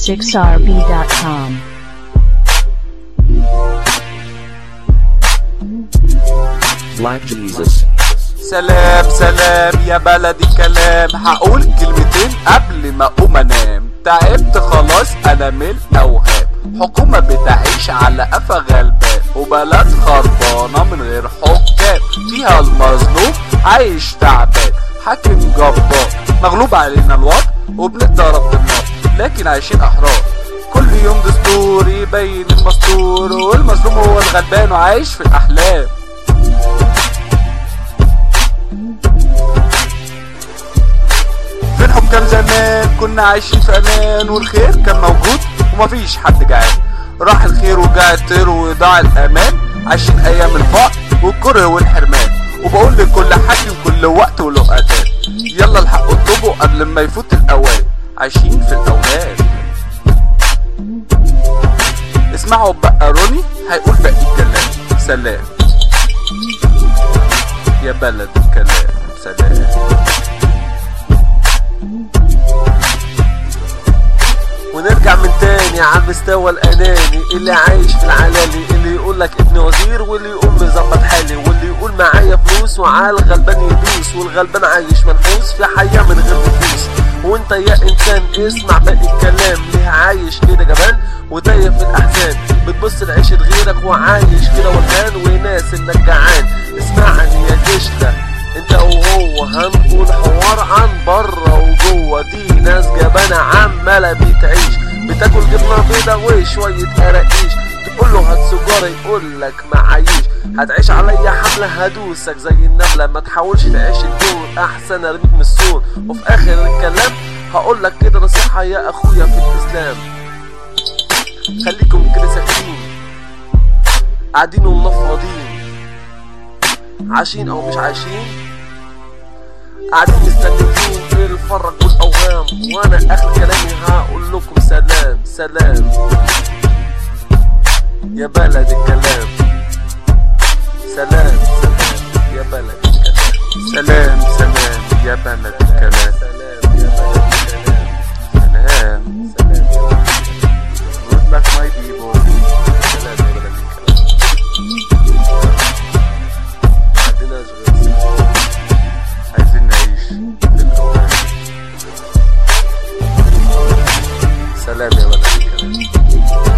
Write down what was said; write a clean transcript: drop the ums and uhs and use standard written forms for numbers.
6rb.com. Black Jesus. سلام سلام يا بلدي كلام، هقول كلمتين قبل ما اقوم انام. تعبت خلاص انا من الاوهام، حكومة بتعيش على قفا غلبان، وبلد خربانة من غير حكام، فيها المظلوم عايش تعبان، حاكم جبار مغلوب علينا الوضع وبنقدر النار، لكن عايشين احرار. كل يوم دستور يبين المستور، والمظلوم هو الغلبان وعايش في الاحلام. فين حكام زمان؟ كنا عايشين في امان، والخير كان موجود ومفيش حد جعان. راح الخير وجاع الطير وضاع الامان، عايشين ايام الفقر والكره والحرمان. وبقول لكل حاكم كل وقت وله اذان، يلا الحق اطلبوا قبل ما يفوت الاوان، عايشين في الاوهام. اسمعوا بقى روني هيقول باقي الكلام. سلام يا بلد الكلام. سلام. ونرجع من تاني عم مستوى الاناني اللي عايش في العلالي، اللي يقولك ابن وزير واللي يقول مظبط حالي، واللي يقول معايا فلوس وعلى الغلبان يدوس، والغلبان عايش منحوس في حياة من غير فلوس. وانت يا انسان اسمع باقي الكلام، ليه عايش كده جبان وتايه في الاحزان، بتبص لعيشة غيرك وعايش كده ولهان، وناس انك جعان. اسمعني يا جشتة انت وهو هنقول حوار عن بره وجوه، دي ناس جبانة عمالة بتعيش، بتاكل جبنة بيضة وشوية قراقيش، تقول له هات سجارة يقولك معيش، هتعيش عليا حملة هدوسك زي النملة، ما تحاولش تعيش الدور احسن ارميك من السور. وفي اخر الكلام هقولك كده نصيحة يا اخويا في الاسلام، خليكم كده ساكتين قاعدين ومنفضين، عايشين او مش عايشين، قاعدين مستنيين الفرج والاوهام. وانا اخر كلامي هقول لكم سلام سلام يا بلد الكلام. سلام سلام يا بلد الكلام. سلام سلام يا بلد الكلام. سلام يا بلد الكلام. سلام سلام يا بلد الكلام. good luck my people. سلام يا بلد الكلام. معندناش غير سلام. عايزين نعيش في الأوهام. سلام يا بلد الكلام.